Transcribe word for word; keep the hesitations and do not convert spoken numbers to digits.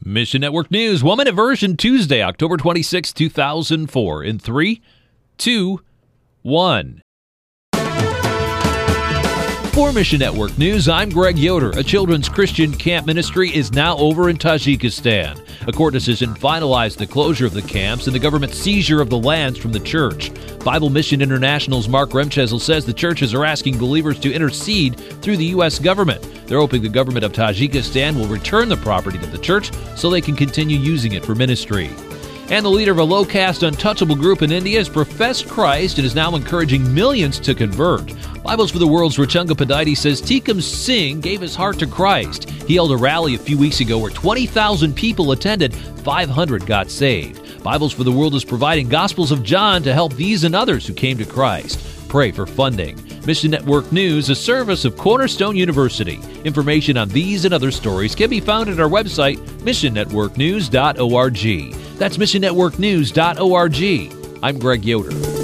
Mission Network News, one minute version, Tuesday, October twenty-sixth, two thousand four. In three, two, one. For Mission Network News, I'm Greg Yoder. A children's Christian camp ministry is now over in Tajikistan. A court decision finalized the closure of the camps and the government's seizure of the lands from the church. Bible Mission International's Mark Remchesel says the churches are asking believers to intercede through the U S government. They're hoping the government of Tajikistan will return the property to the church so they can continue using it for ministry. And the leader of a low-caste untouchable group in India has professed Christ and is now encouraging millions to convert. Bibles for the World's Rachunga Padidy says Tikam Singh gave his heart to Christ. He held a rally a few weeks ago where twenty thousand people attended, five hundred got saved. Bibles for the World is providing Gospels of John to help these and others who came to Christ. Pray for funding. Mission Network News, a service of Cornerstone University. Information on these and other stories can be found at our website, mission network news dot org. That's mission network news dot org. I'm Greg Yoder.